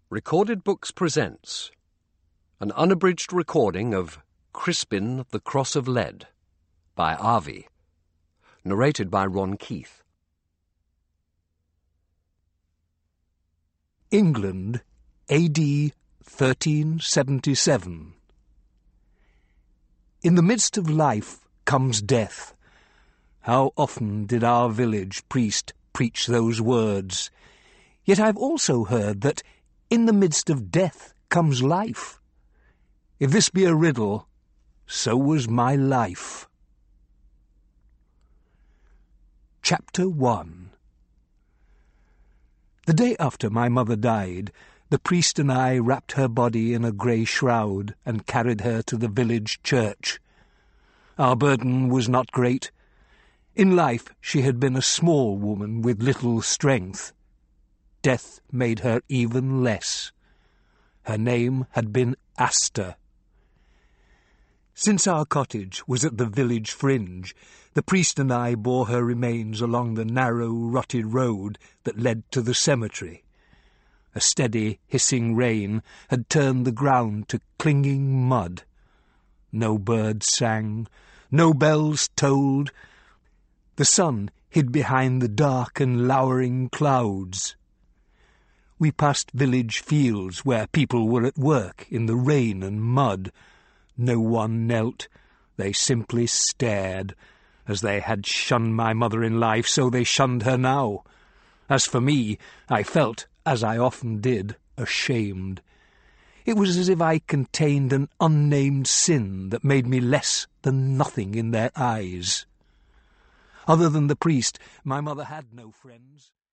Recorded Books presents an unabridged recording of Crispin the Cross of Lead by Arvi, narrated by Ron Keith. England, A.D. 1377. In the midst of life comes death. How often did our village priest preach those words? Yet I've also heard that in the midst of death comes life. If this be a riddle, so was my life. Chapter 1. The day after my mother died, the priest and I wrapped her body in a grey shroud and carried her to the village church. Our burden was not great. In life she had been a small woman with little strength. Death made her even less. Her name had been Asta. Since our cottage was at the village fringe, the priest and I bore her remains along the narrow, rotted road that led to the cemetery. A steady, hissing rain had turned the ground to clinging mud. No birds sang, no bells tolled. The sun hid behind the dark and lowering clouds. We passed village fields where people were at work in the rain and mud. No one knelt. They simply stared. As they had shunned my mother in life, so they shunned her now. As for me, I felt, as I often did, ashamed. It was as if I contained an unnamed sin that made me less than nothing in their eyes. Other than the priest, my mother had no friends.